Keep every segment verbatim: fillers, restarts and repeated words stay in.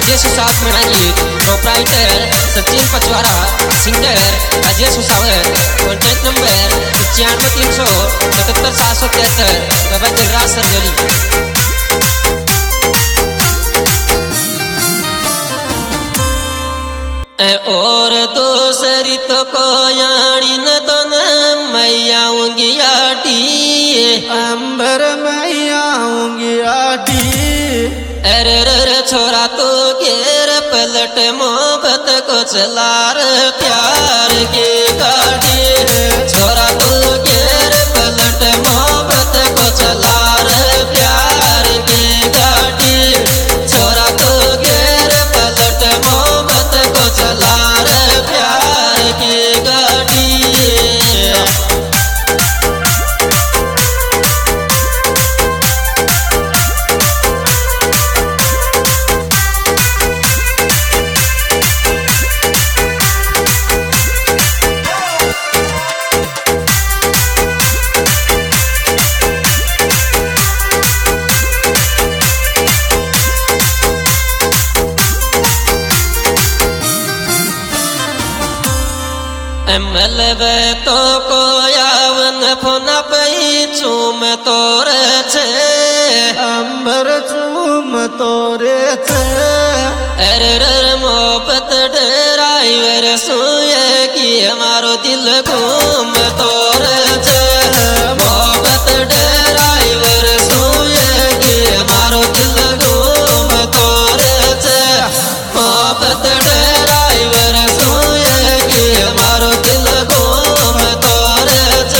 राजेश साथ में आइए proprietor Sachin Pachwara, singer Rajesh Sawar, contact number पचानवे तीन सौ सतहत्तर सात सौ तिहत्तर बाबा दिलराज सरजली। और दूसरी तो कोयाणी न तो न मैया आऊंगी आटी, अंबर मैया आऊंगी आटी। अरे रे छोरा तो घेर पलट मोहब्बत को चला रे प्यार की गाड़ी, छोरा तो घेर पलट मोहब्बत को चला रे प्यार की गाड़ी, छोरा तो घेर पलट मोहब्बत को चला रे प्यार की गाड़ी। मलबे तो कोयावन फोन पई चूम तोरे छे, अंबर चूम तोरे छे। अरे रे मोहब्बत ड्राइवर सुए की हमारो दिल घूम तोरे छे, मोहब्बत ड्राइवर सुए की हमारो दिल घूम तोरे छे, मोहब्बत ड्राइवर सुए की हमारो दिल घूम तोरे छे।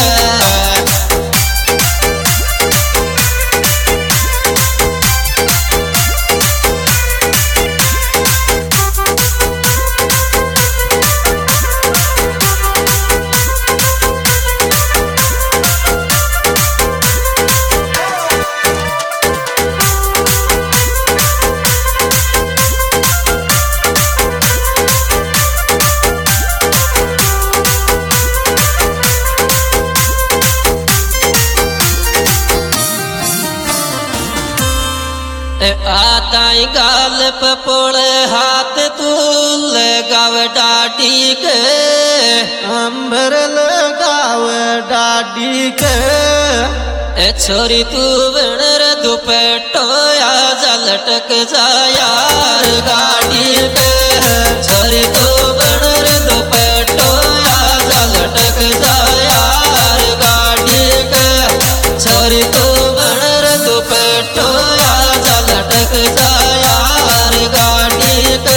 आताई गाल पपोड़े हाथ तू लगाव डाटी के, अंबर लगाव डाटी के। ए छोरी तू बनर दुपट्टो या लटक जा यार गाड़ी के, छोरी तू बनर दुपट्टो या लटक जा यार गाड़ी के, छोरी तू बनर दुपट्टो लटक जा यार गाड़ी के।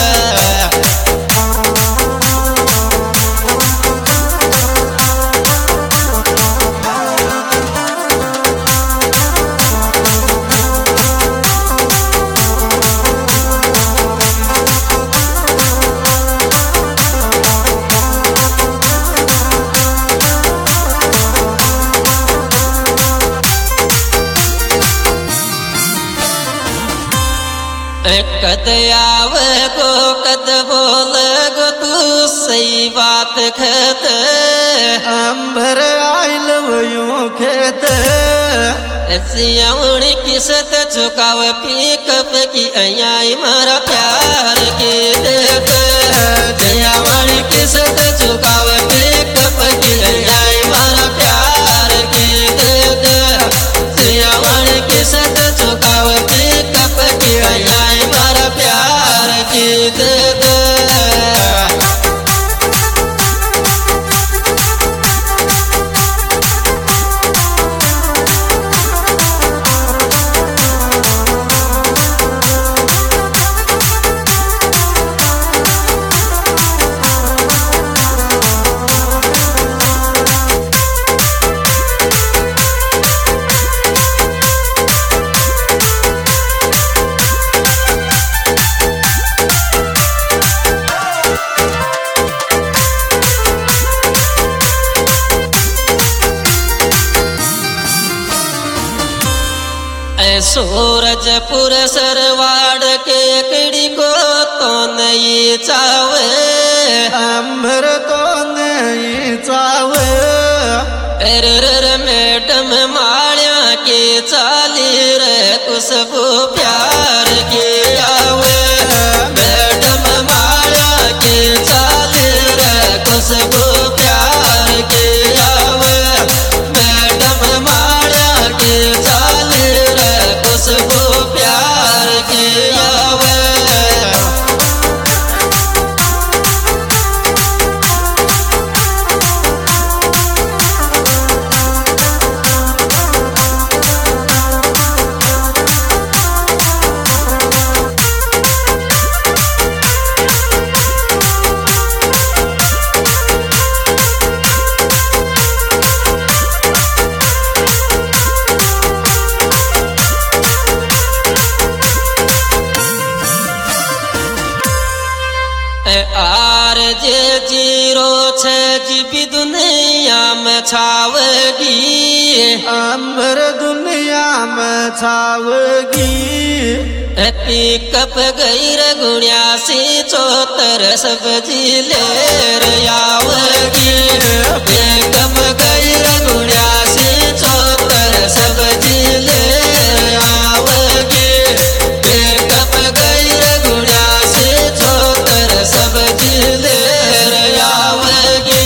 कद आवे को कद बोल गो तू सही बात खेत, अंबर आइल वयूं खेत। सियाउणी किसत चुकाव पिकअप की अयाई मारा प्यार के देत, सियाउणी किसत चुकाव पिकअप की अयाई मारा प्यार के देत, सियाउणी किसत चुकाव पिकअप की अयाई मारा प्यार के देत। सूरजपुर सरवाड़ के कड़ी को तो नहीं चावे, अंबर तो नहीं चावे। अरे मैडम माड़िया के चाली रे खुशबू प्यार के आवे, आर जे जीरो छे जीबी दुनिया में छावगी अंबर दुनिया में छावगी पिकअप गैर गुणियासी चौतर सब जिलेर आवगी पिकअप गैर गुणियासी चौतर सब जिलेर आवगी पिकअप गैर गुणियासी चौतर सब जिलेर आवगी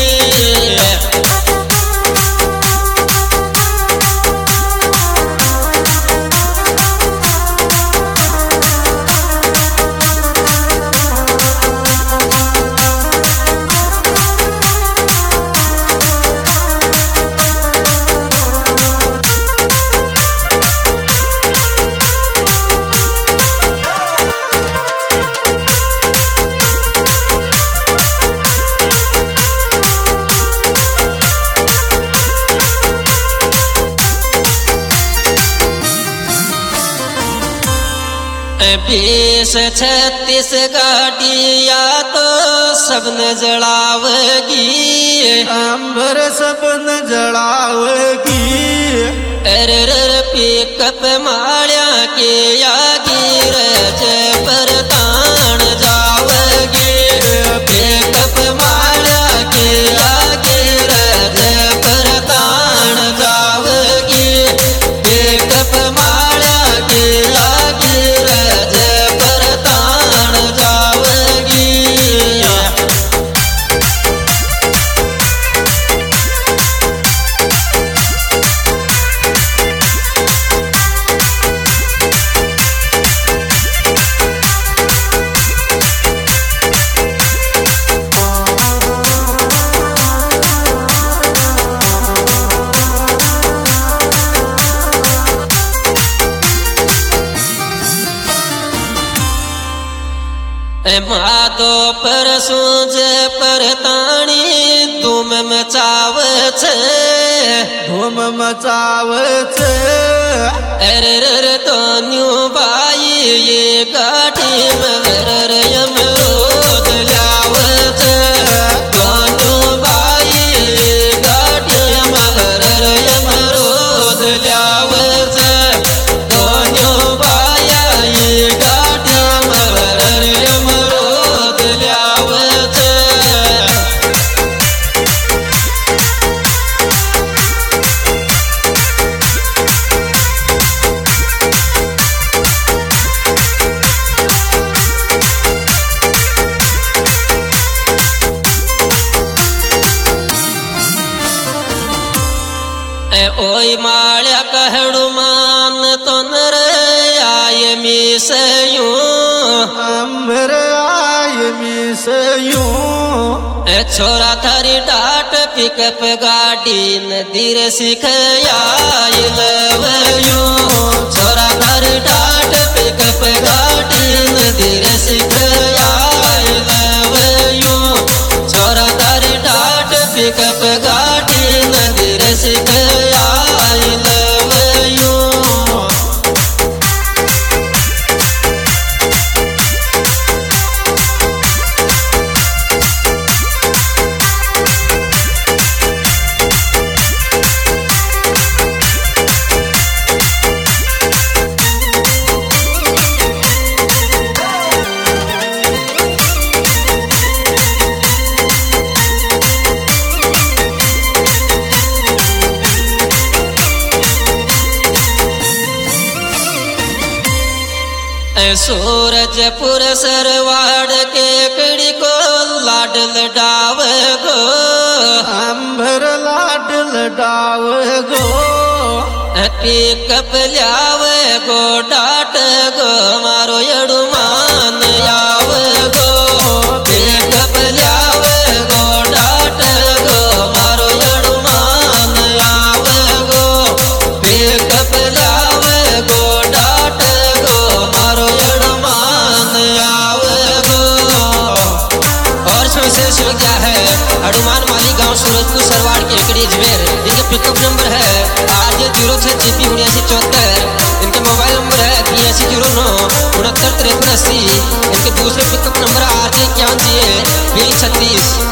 बीस छत्तीस गाड़िया तो सबन जड़ावगी अंबर सबन जड़ावगी अरे पिकअप माड़िया के आगिर पर तान जावगी पिकअप माड़िया के आगिर पर तान जावगी पिकअप माड़िया के आगिर पर तान जावगी माधो पर सूझ पर ताणी धूम मचाव छे धूम मचाव छे अरे तो न्यू बाई ये गाड़ी मगर यमरोद लाव छे दोनों बाई ये गाड़ी मगर यमरोद लाव छे दोनों बाया ये गाड़ी मगर यमरोद लाव छे ओई माळ्या कहड़ू मान तो नर आय मिसयूं अंबर आय मिसयूं छोरा थारी डाट पिकअप गाड़ी नदीर सिखयाय लवयूं छोरा थारी डाट पिकअप गाड़ी नदीर सिखयाय लवयूं छोरा थारी डाट पिकअप गाड़ी नदीर सिखयाय लवयूं सूरजपुर सरवाड़ के कड़ी को लाडल डाव गो अंबर लाडल डाव गो पिकअप ल्याव गो डाट गो मारो यड़ुमान आव गो पिकअप ल्याव गो डाट गो मारो यड़ुमान आव गो पिकअप ल्याव गो डाट गो मारो यड़ुमान आव गो और सबसे शुरू क्या है हनुमान माली गांव सूरजपुर सरवाड़ के एकड़ी अजमेर। इनका पिकअप नंबर है आर जे जीरो छह जीपी उन्यासी चौहत्तर। इनका मोबाइल नंबर है बील छत्तीस